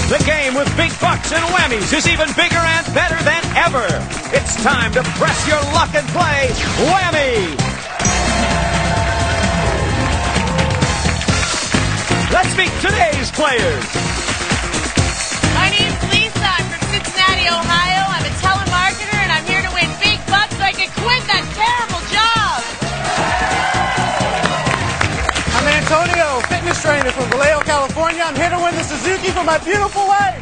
The game with big bucks and whammies is even bigger and better than ever. It's time to press your luck and play Whammy. Let's meet today's players. My name's Lisa. I'm from Cincinnati, Ohio. I'm a telemarketer, and I'm here to win big bucks so I can quit that terrible job. I'm Antonio, fitness trainer from Vallejo, California. I'm here to win the Suzuki for my beautiful wife.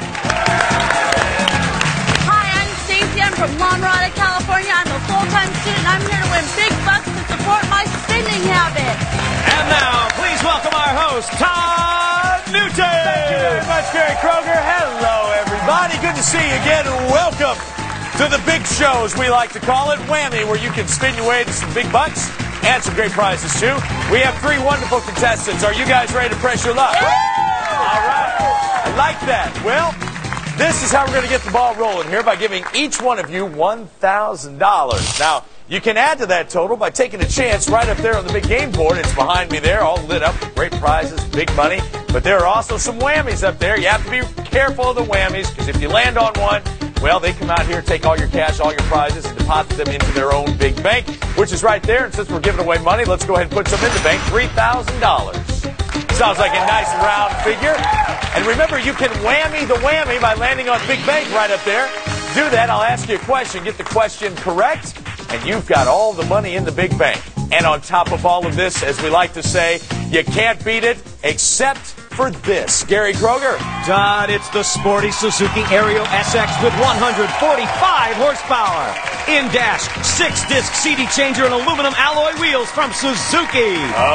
Hi, I'm Stacy. I'm from La Mirada, California. I'm a full-time student. I'm here to win big bucks to support my spending habit. And now, please welcome our host, Todd Newton. Thank you very much, Gary Kroger. Hello, everybody. Good to see you again, and welcome to the big show, as we like to call it, Whammy, where you can spin your way to some big bucks and some great prizes, too. We have three wonderful contestants. Are you guys ready to press your luck? Yeah! All right. I like that. Well, this is how we're going to get the ball rolling here, by giving each one of you $1,000. Now, you can add to that total by taking a chance right up there on the big game board. It's behind me there, all lit up with great prizes, big money. But there are also some whammies up there. You have to be careful of the whammies, because if you land on one, well, they come out here, take all your cash, all your prizes, and deposit them into their own big bank, which is right there. And since we're giving away money, let's go ahead and put some in the bank, $3,000. Sounds like a nice round figure. And remember, you can whammy the whammy by landing on big bank right up there. Do that, I'll ask you a question. Get the question correct, and you've got all the money in the big bank. And on top of all of this, as we like to say, you can't beat it except for this. Gary Kroger. Todd, it's the sporty Suzuki Aerial SX with 145 horsepower. In-dash, 6-disc CD changer and aluminum alloy wheels from Suzuki.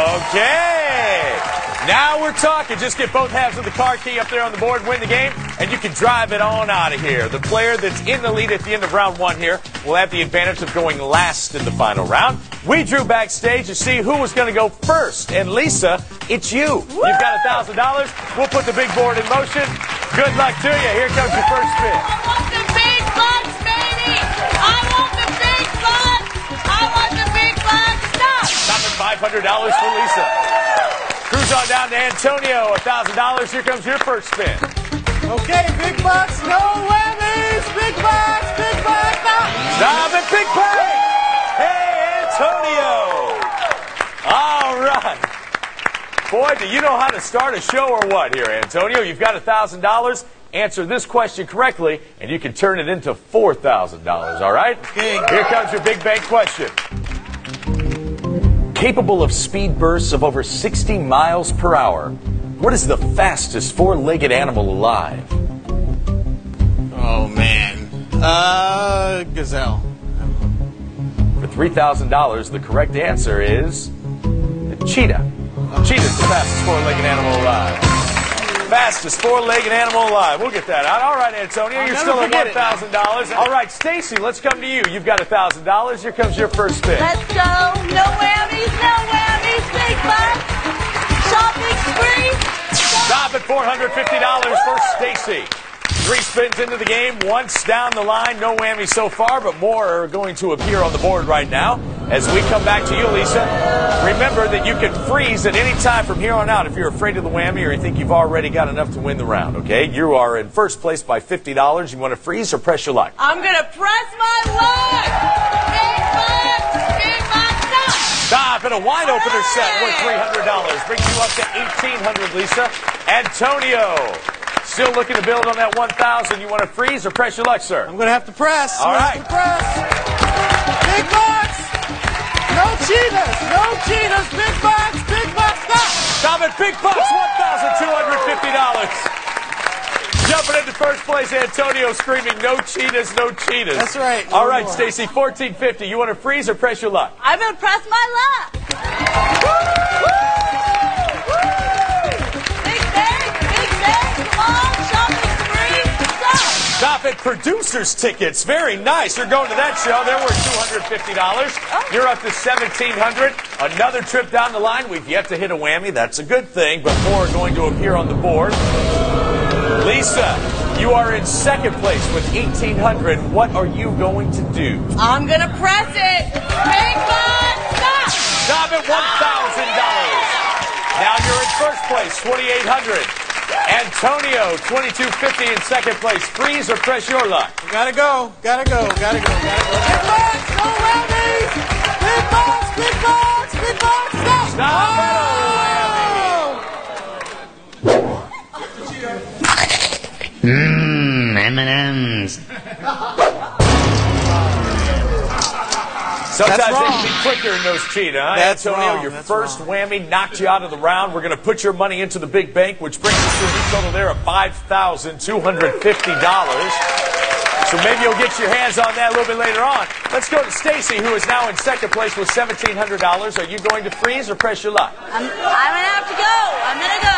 Okay. Now we're talking. Just get both halves of the car key up there on the board and win the game, and you can drive it on out of here. The player that's in the lead at the end of round one here will have the advantage of going last in the final round. We drew backstage to see who was going to go first. And Lisa, it's you. Woo! You've got $1,000. We'll put the big board in motion. Good luck to you. Here comes your first spin. I want the big bucks, baby! I want the big bucks! I want the big bucks! Stop! Stop at $500 for Lisa. Cruise on down to Antonio, $1,000. Here comes your first spin. Okay, big bucks, no whammies. Big bucks, stop. Stop at big bucks. Hey, Antonio. All right. Boy, do you know how to start a show or what here, Antonio? You've got $1,000. Answer this question correctly, and you can turn it into $4,000, all right? Okay. Here comes your big bank question. Capable of speed bursts of over 60 miles per hour, what is the fastest four-legged animal alive? Oh, man. Gazelle. For $3,000, the correct answer is the cheetah. Cheetah's the fastest four-legged animal alive. Fastest four-legged animal alive. We'll get that out. All right, Antonio, you're still at $1,000. All right, Stacy, let's come to you. You've got $1,000. Here comes your first spin. Let's go! No whammies, big bucks! Shopping spree! Stop at $450 for Stacy. 3 spins into the game, once down the line. No whammy so far, but more are going to appear on the board right now. As we come back to you, Lisa, remember that you can freeze at any time from here on out if you're afraid of the whammy or you think you've already got enough to win the round, okay? You are in first place by $50. You want to freeze or press your luck? I'm going to press my luck! Big bucks, stop! Stop at a wide opener set worth $300. Brings you up to $1,800, Lisa. Antonio, still looking to build on that $1,000. You want to freeze or press your luck, sir? I'm going to have to press. All right. Big bucks! No cheetahs! No cheetahs! Big bucks! Stop! Stop at big bucks, $1,250. Jumping into first place, Antonio screaming, no cheetahs, no cheetahs. That's right. All right, Stacy, $1,450. You want to freeze or press your luck? I'm going to press my luck! Big bang, come on, shopping spree, stop! Stop at producers tickets. Very nice. You're going to that show. They're worth $250. You're up to $1,700. Another trip down the line. We've yet to hit a whammy. That's a good thing, but more are going to appear on the board. Lisa, you are in second place with $1,800. What are you going to do? I'm going to press it. Big bucks, stop! Stop at $1,000. Now you're in first place, $2,800. Antonio, $22.50 in second place. Freeze or press your luck? Gotta go. Big bucks, no whammies. Big bucks, stop. Stop at a M&M's. Sometimes That's they wrong. can be quicker in those cheat, huh? That's Antonio, wrong. your That's first wrong. whammy knocked you out of the round. We're going to put your money into the big bank, which brings us to a new total there of $5,250. So maybe you'll get your hands on that a little bit later on. Let's go to Stacy, who is now in second place with $1,700. Are you going to freeze or press your luck? I'm gonna have to go. I'm gonna go.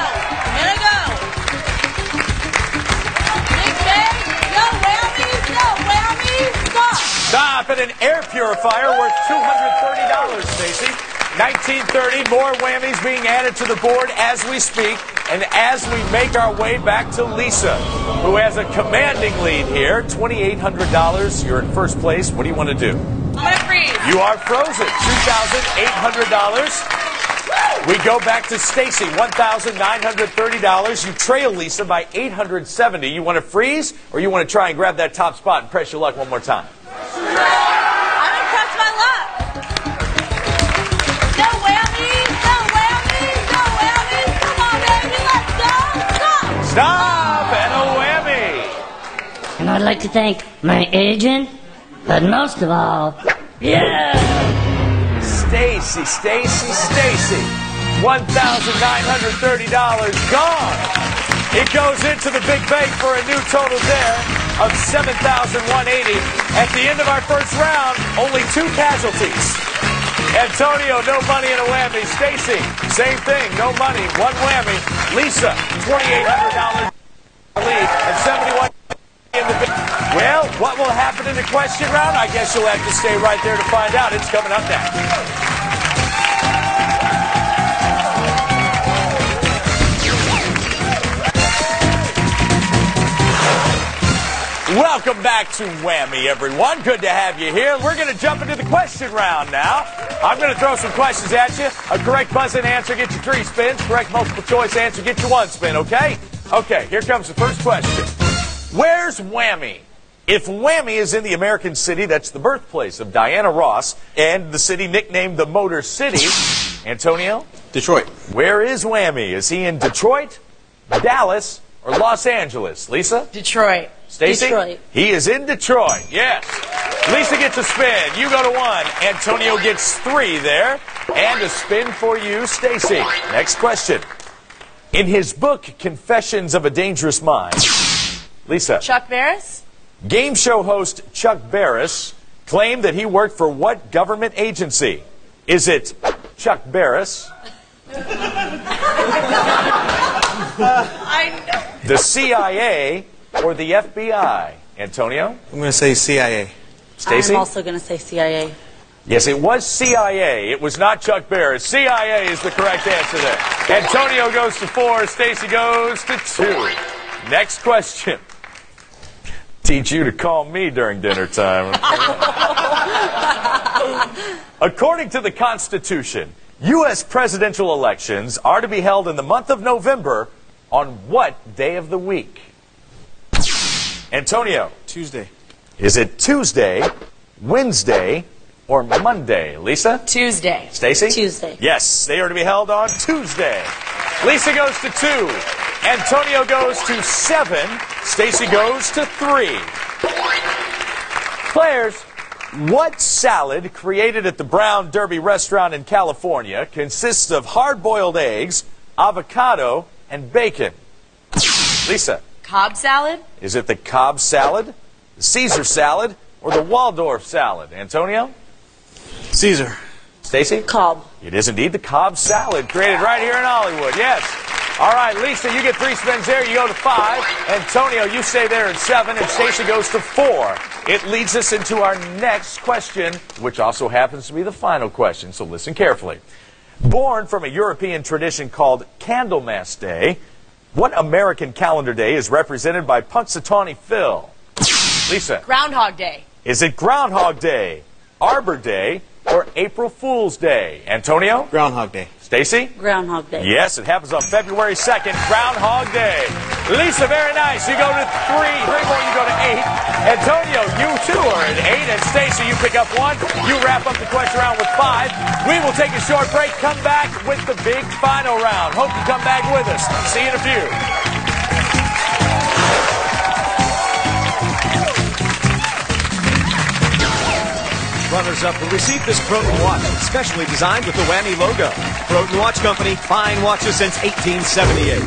Big Bang, no whammies, stop. Stop at an air purifier worth $230, Stacy. 1930, more whammies being added to the board as we speak, and as we make our way back to Lisa, who has a commanding lead here, $2,800. You're in first place. What do you want to do? I'm gonna freeze. You are frozen. $2,800. We go back to Stacy, $1,930. You trail Lisa by $870. You want to freeze, or you want to try and grab that top spot and press your luck one more time? I'm gonna press my luck. No whammies. Come on, baby, let's go. Stop and a whammy. And I'd like to thank my agent, but most of all, Stacy. $1,930 gone. It goes into the big bank for a new total there of $7,180. At the end of our first round, only 2 casualties. Antonio, no money and a whammy. Stacy, same thing, no money, 1 whammy. Lisa, $2,800 lead and 71 in the big. Well, what will happen in the question round? I guess you'll have to stay right there to find out. It's coming up next. Welcome back to Whammy, everyone. Good to have you here. We're going to jump into the question round now. I'm going to throw some questions at you. A correct buzz-in answer gets you 3 spins. Correct multiple choice answer gets you 1 spin, okay? Okay, here comes the first question. Where's Whammy? If Whammy is in the American city, that's the birthplace of Diana Ross, and the city nicknamed the Motor City. Antonio? Detroit. Where is Whammy? Is he in Detroit, Dallas, or Los Angeles? Lisa? Detroit. Stacy? Detroit. He is in Detroit, yes. Lisa gets a spin. You go to 1. Antonio gets 3 there. And a spin for you, Stacy. Next question. In his book, Confessions of a Dangerous Mind, Lisa, Chuck Barris? game show host Chuck Barris claimed that he worked for what government agency? Is it Chuck Barris, I know. the CIA, or the FBI? Antonio? I'm going to say CIA. Stacy? I'm also going to say CIA. Yes, it was CIA. It was not Chuck Barris. CIA is the correct answer there. Antonio goes to 4. Stacy goes to 2. Next question. Teach you to call me during dinner time. According to the Constitution, U.S. presidential elections are to be held in the month of November on what day of the week? Antonio, Tuesday. is it Tuesday, Wednesday, or Monday? Lisa? Tuesday. Stacy? Tuesday. Yes, they are to be held on Tuesday. Lisa goes to 2. Antonio goes to 7. Stacy goes to 3. Players, what salad created at the Brown Derby restaurant in California consists of hard-boiled eggs, avocado, and bacon? Lisa, Cobb salad? is it the Cobb salad, the Caesar salad, or the Waldorf salad? Antonio? Caesar. Stacy? Cobb. It is indeed the Cobb salad created right here in Hollywood. Yes. All right, Lisa, you get 3 spins there. You go to 5. Antonio, you stay there at 7. And Stacy goes to 4. It leads us into our next question, which also happens to be the final question. So listen carefully. Born from a European tradition called Candlemas Day, what American calendar day is represented by Punxsutawney Phil? Lisa. Groundhog Day. Is it Groundhog Day, Arbor Day, or April Fool's Day? Antonio? Groundhog Day. Stacy? Groundhog Day. Yes, it happens on February 2nd, Groundhog Day. Lisa, very nice. You go to 3 more, you go to 8. Antonio, you too are at 8. And Stacy, you pick up 1. You wrap up the question round with 5. We will take a short break, come back with the big final round. Hope you come back with us. See you in a few. Runners-up will receive this Proton watch, specially designed with the Whammy logo. Proton Watch Company, fine watches since 1878.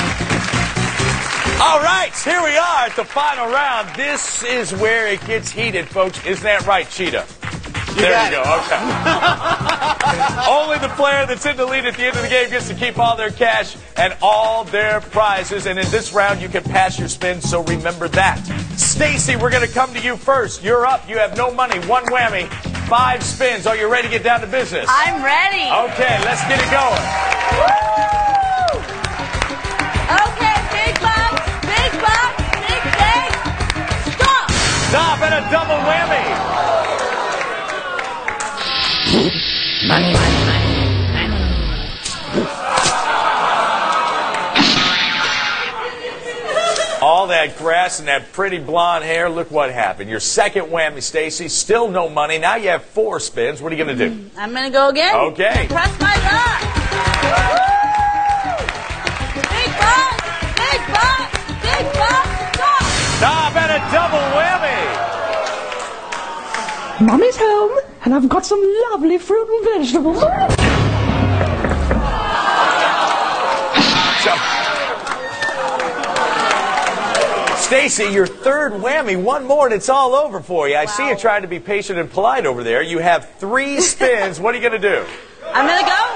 All right, here we are at the final round. This is where it gets heated, folks. Isn't that right, Cheetah? There you go. Okay. Only the player that's in the lead at the end of the game gets to keep all their cash and all their prizes. And in this round, you can pass your spin, so remember that. Stacy, we're going to come to you first. You're up. You have no money. 1 whammy. 5 spins. Are you ready to get down to business? I'm ready. Okay, let's get it going. Okay, big bucks, big bucks, big big. Stop. Stop at a double whammy. Money, money, money, money. All that grass and that pretty blonde hair, look what happened. Your second whammy, Stacy, still no money. Now you have 4 spins. What are you going to do? I'm gonna go again. Okay. Press my luck. Big bucks, big bucks, big bucks. Stop. Stop at a double whammy. Mommy's home, and I've got some lovely fruit and vegetables. Stacy, your third whammy, 1 more, and it's all over for you. I see you trying to be patient and polite over there. You have 3 spins. What are you going to do? I'm gonna go.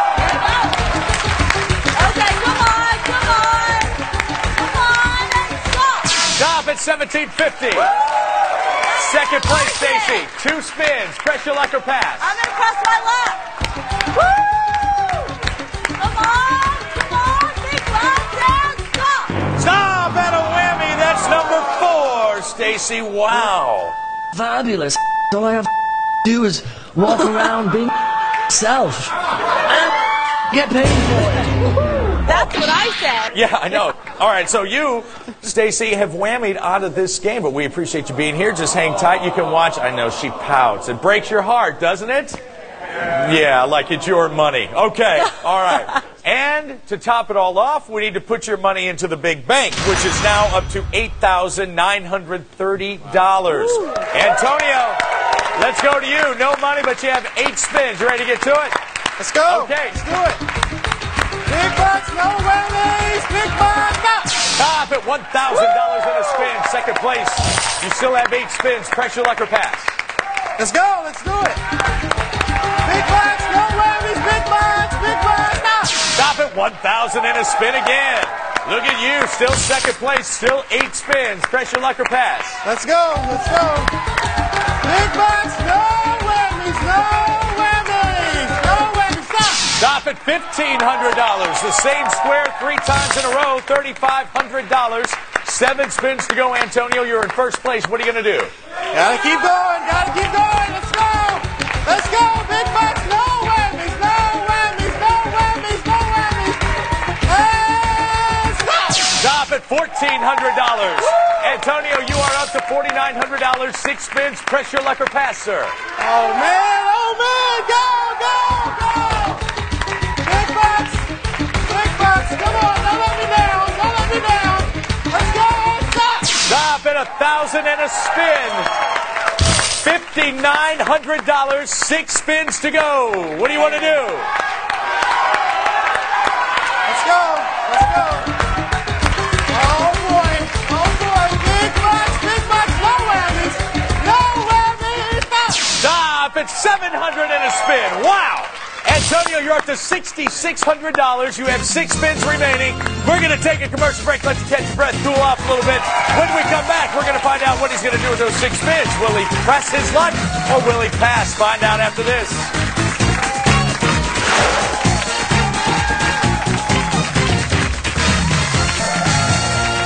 Okay, come on, come on, come on, and stop. Stop at 1750. Second place, Stacy. 2 spins. Press your luck or pass. I'm gonna press my luck. Woo! Come on, big bucks, and stop. Stop at a whammy. That's number 4, Stacy. Wow. Fabulous. All I have to do is walk around being self. And get paid for it. That's what I said. Yeah, I know. All right, so you, Stacy, have whammied out of this game, but we appreciate you being here. Just hang tight. You can watch. I know she pouts. It breaks your heart, doesn't it? Yeah, like it's your money. Okay, all right. And to top it all off, we need to put your money into the big bank, which is now up to $8,930. Antonio, let's go to you. No money, but you have 8 spins. You ready to get to it? Let's go. Okay, let's do it. Big bucks, no whammies. Big bucks, no. Top at $1,000 in a spin. Second place. You still have 8 spins. Press your luck or pass. Let's go. Let's do it. Big bucks, no whammies. Big bucks, no. Stop at 1,000 in a spin again. Look at you. Still second place. Still 8 spins. Press your luck or pass. Let's go. Let's go. Big bucks, no whammies. No whammies. No whammies. Stop. Stop at $1,500. The same square 3 times in a row. $3,500. 7 spins to go, Antonio. You're in first place. What are you going to do? Gotta keep going. Gotta keep going. Let's go. Let's go. Big bucks, no whammies. No whammies. No whammies. No whammies. And stop. Stop at $1,400. Antonio, you are up to $4,900. 6 spins. Press your luck or pass, sir. Oh, man. Oh, man. Go, go, go. Big bucks. Big bucks. Come on. Don't let me down. Don't let me down. Let's go. Stop. Stop at $1,000 and a spin. $5,900. 6 spins to go. What do you want to do? Let's go. Let's go. Oh, boy. Oh, boy. Big bucks. No whammies. No whammies. Stop. Stop at $700 and a spin. Wow. Antonio, you're up to $6,600. You have 6 spins remaining. We're going to take a commercial break. Let you catch your breath, cool off a little bit. When we come back, we're going to find out what he's going to do with those 6 spins. Will he press his luck or will he pass? Find out after this.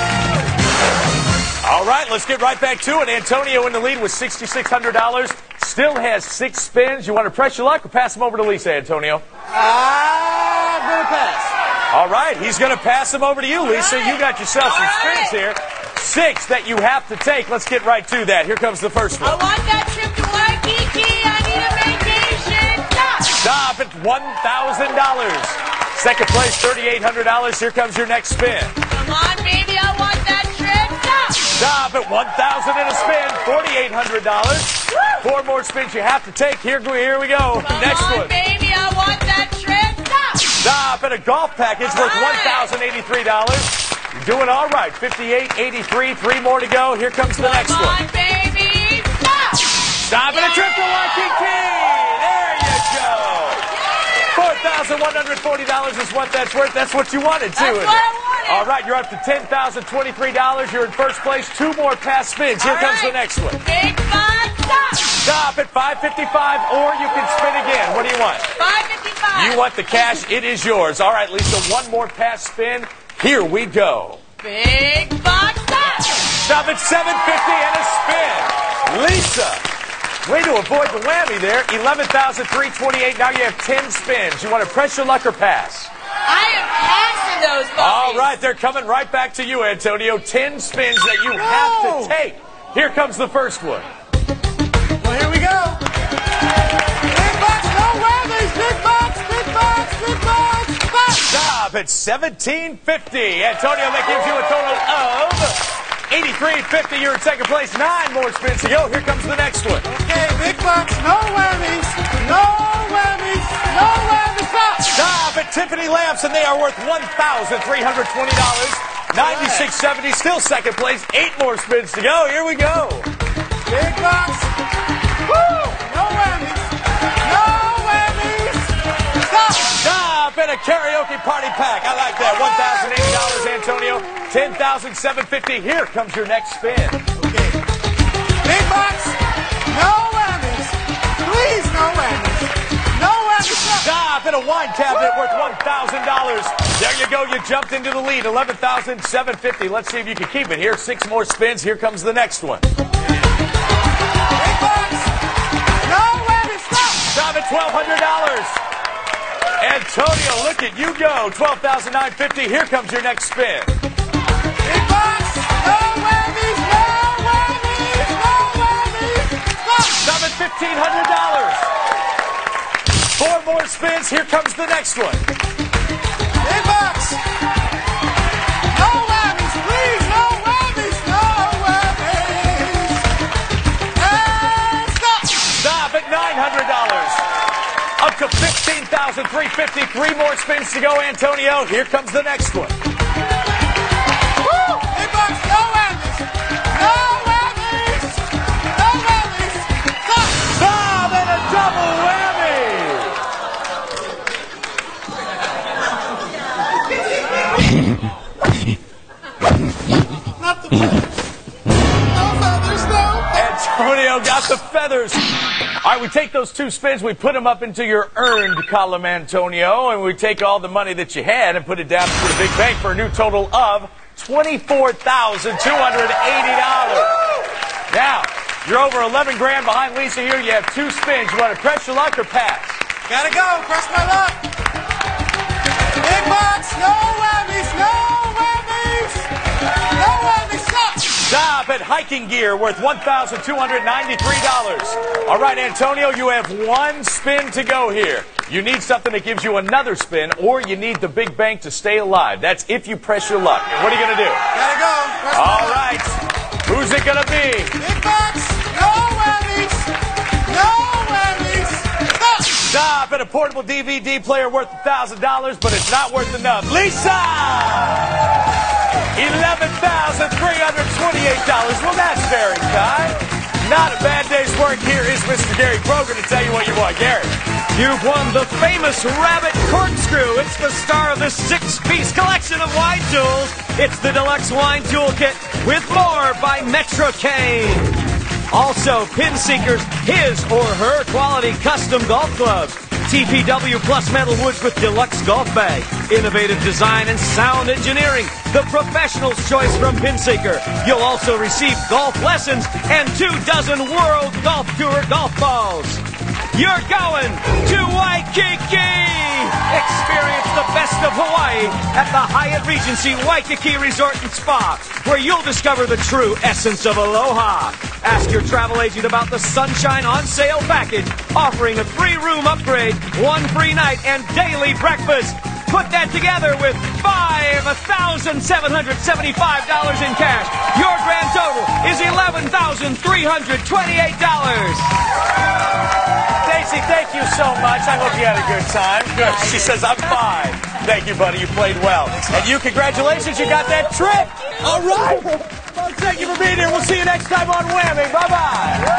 All right, let's get right back to it. Antonio in the lead with $6,600. still has 6 spins. You want to press your luck or pass them over to Lisa, Antonio? I'm going to pass. All right, he's going to pass them over to you, Lisa. You got yourself some spins here. 6 that you have to take. Let's get right to that. Here comes the first one. I want that trip to Waikiki. I need a vacation. Stop at $1,000. Second place, $3,800. Here comes your next spin. Come on, baby. I want that trip. Stop at $1,000 in a spin, $4,800. 4 more spins you have to take. Here we go. Come Next on, one. baby. I want that trip. Stop at a golf package worth $1,083. You're doing all right. 58.83. 3 more to go. Here comes the next one. Come on, baby. Stop at a trip to Waikiki. There you go. $4,140 is what that's worth. That's what you wanted, too. That's what I wanted. All right, you're up to $10,023. You're in first place. 2 more pass spins. Here comes the next one. Big bucks. Stop at $555, or you can spin again. What do you want? $555. You want the cash? It is yours. All right, Lisa, 1 more pass spin. Here we go. Big bucks. Stop at $750 and a spin. Lisa, way to avoid the whammy there. $11,328. Now you have 10 spins. You want to press your luck or pass? I am passing those puppies. All right, they're coming right back to you, Antonio. 10 spins that you have to take. Here comes the first one. Well, here we go. Big bucks, no whammies. Big bucks, big bucks, big bucks. Stop at $1,750. Antonio, that gives you a total of $83.50. You're in second place. 9 more spins to go. Here comes the next one. Okay, big bucks, no whammies. No whammies. No whammies. Stop at Tiffany Lamps, and they are worth $1,320. $96.70. Still second place. 8 more spins to go. Here we go. Big bucks. Woo! No whammies. No whammies. Stop at a karaoke party pack. I like that. $1,080, Antonio. $10,750. Here comes your next spin. Okay. Big bucks. No whammies. Please, no whammies. No whammies. Stop at a wine cabinet worth $1,000. There you go. You jumped into the lead. $11,750. Let's see if you can keep it here. 6 more spins. Here comes the next one. Big bucks. No whammies. Stop at $1,200. Antonio, look at you go. $12,950. Here comes your next spin. Big bucks. No whammies. No whammies. No whammies. Stop at $1,500. 4 more spins. Here comes the next one. Big bucks. No whammies, please. No whammies. No whammies. And stop. Stop at $900. Up to $15,350. 3 more spins to go, Antonio. Here comes the next one. Woo! Big bucks. No whammies. No whammies. No whammies. Stop. Stop at a double whammy. Not the feathers. No feathers, no. Antonio got the feathers. All right, we take those 2 spins, we put them up into your earned column, Antonio, and we take all the money that you had and put it down to the big bank for a new total of $24,280. Now, you're over 11 grand behind Lisa here. You have 2 spins. You want to press your luck or pass? Gotta go. Press my luck. Big bucks. No whammies. No whammies. No whammies. Stop. Stop at hiking gear worth $1,293. All right, Antonio, you have 1 spin to go here. You need something that gives you another spin, or you need the big bank to stay alive. That's if you press your luck. What are you going to do? Gotta go. Press my All luck. right. Who's it going to be? Big bucks. No whammies. No whammies. Stop. Stop at a portable DVD player worth $1,000, but it's not worth enough. Lisa! $11,328. Well, that's very kind. Not a bad day's work. Here is Mr. Gary Kroger to tell you what you want. Gary. You've won the famous Rabbit Corkscrew. It's the star of the 6-piece collection of wine tools. It's the Deluxe Wine Toolkit with more by Metro Cane. Also, Pin Seekers, his or her quality custom golf clubs. TPW Plus metal woods with deluxe golf bag. Innovative design and sound engineering. The professional's choice from Pinseeker. You'll also receive golf lessons and 24 World Golf Tour golf balls. You're going to Waikiki! Experience the best of Hawaii at the Hyatt Regency Waikiki Resort and Spa, where you'll discover the true essence of aloha. Ask your travel agent about the Sunshine on Sale package, offering a 3-room upgrade, 1 free night, and daily breakfast. Put that together with $5,775 in cash. Your grand total is $11,328. Stacy, thank you so much. I hope you had a good time. Good. She says, I'm fine. Thank you, buddy. You played well. And you, congratulations. You got that trip. All right. Well, thank you for being here. We'll see you next time on Whammy. Bye-bye.